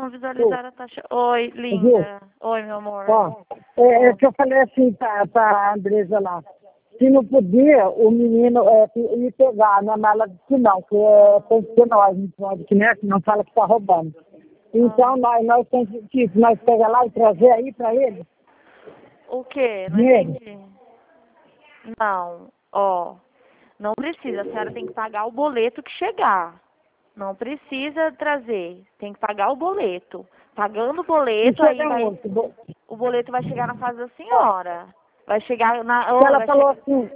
não visualizar a taxa. Oi, linda. Oi, meu amor. Ó, é que eu falei assim pra Andresa lá. Se não podia, o menino ir pegar, né? Mas ela disse que não, que tem que ser nós, não pode, que né? Que não fala que tá roubando. Então, nós temos que nós pegar lá e trazer aí pra ele. O quê? Não Dinheiro. entendi. Não, ó. Não precisa, a senhora tem que pagar o boleto que chegar. Não precisa trazer, tem que pagar o boleto. Pagando o boleto, aí vai, o boleto vai chegar na casa da senhora. Vai chegar na... Ela falou assim,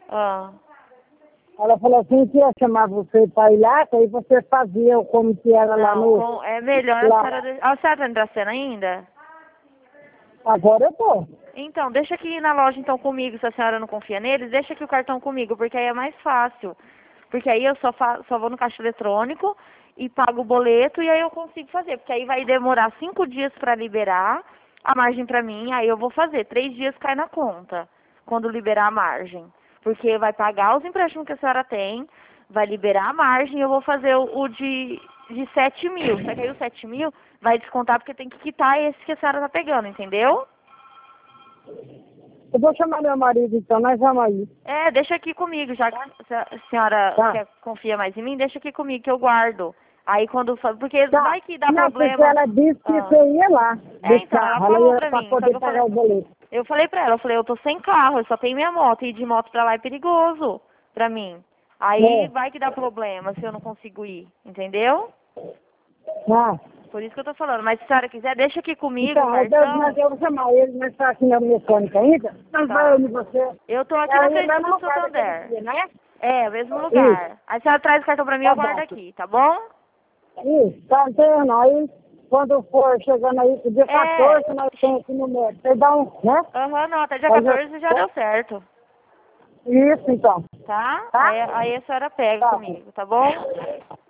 ela falou assim que ia chamar você para ir lá, que aí você fazia como que era lá no... É melhor lá. a senhora tá entrando ainda? Agora eu tô. Então, deixa aqui na loja então comigo, se a senhora não confia neles, deixa aqui o cartão comigo, porque aí é mais fácil. Porque aí eu só vou no caixa eletrônico e pago o boleto e aí eu consigo fazer. Porque aí vai demorar 5 dias para liberar a margem para mim, aí eu vou fazer. 3 dias cai na conta, quando liberar a margem. Porque vai pagar os empréstimos que a senhora tem, vai liberar a margem e eu vou fazer o de 7 mil. Só que aí o 7 mil vai descontar porque tem que quitar esse que a senhora tá pegando, entendeu? Eu vou chamar meu marido então, nós vamos aí. Deixa aqui comigo, já que a senhora confia mais em mim, deixa aqui comigo que eu guardo. Aí quando... Porque vai que dá problema... Porque ela disse que você ia lá. Então, ela falou pra mim. Poder pagar o boleto. Eu falei pra ela, eu tô sem carro, eu só tenho minha moto, e ir de moto pra lá é perigoso pra mim. Aí vai que dá problema se eu não consigo ir, entendeu? Por isso que eu tô falando. Mas se a senhora quiser, deixa aqui comigo o cartão. Mas eu vou chamar ele, mas tá aqui na mecânica ainda. Mas vai onde você... Eu tô aqui na frente do Santander. Né? O mesmo lugar. Aí a senhora traz o cartão pra mim e eu guardo aqui, tá bom? Isso, tá entendendo? Aí, quando for chegando aí pro dia 14, nós temos aqui no médico. Você dá um, né? Não, até dia 14 já deu certo. Isso, então. Tá? Aí a senhora pega comigo, tá bom?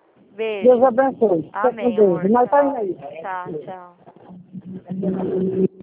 Beijo. Deus abençoe. Amém, amor. Nós tá indo aí. Tá, tchau.